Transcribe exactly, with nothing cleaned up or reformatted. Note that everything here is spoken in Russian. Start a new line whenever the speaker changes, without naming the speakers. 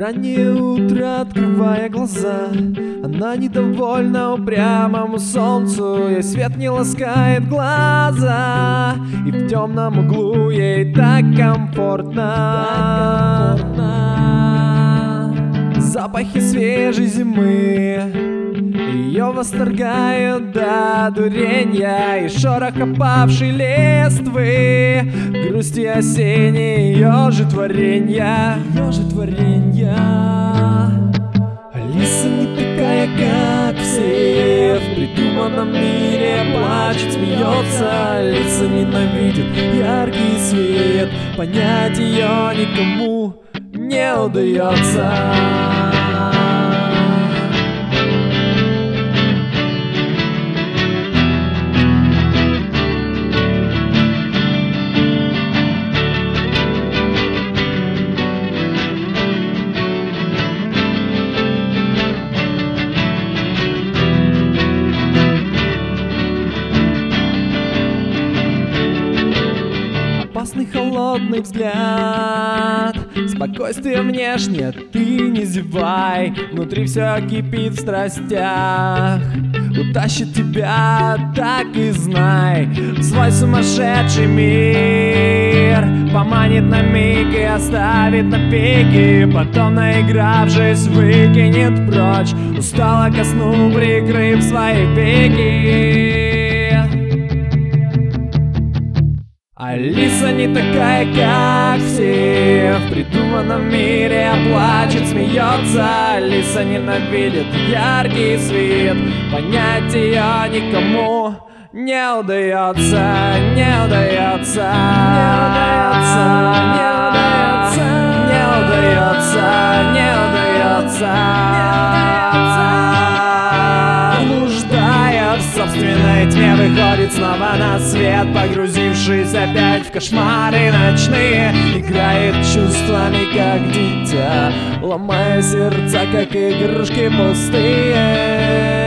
Раннее утро, открывая глаза, она недовольна упрямому солнцу. Ей свет не ласкает глаза, и в темном углу ей так комфортно, так комфортно. Запахи свежей зимы ее восторгают до дуренья, и шорох опавшей листвы, грусти осенней ее же творенья, ее же творенья. Алиса не такая, как все, в придуманном мире плачет, смеется. Алиса ненавидит яркий свет, понять ее никому не удается. Опасный холодный взгляд, спокойствие внешне, ты не зевай, внутри все кипит в страстях. Утащит тебя, так и знай, в свой сумасшедший мир. Поманит на миг и оставит на пике, потом, наигравшись, выкинет прочь, устало ко сну прикрыв свои веки. Алиса не такая, как все, в придуманном мире плачет, смеется. Алиса ненавидит яркий свет, понять ее никому не удается, не удается, не удается, не удается, не удается, не удается, блуждая в собственной тьме, выходит снова на свет, погрузившись опять в кошмары ночные, играет чувствами, как дитя, ломая сердца, как игрушки пустые.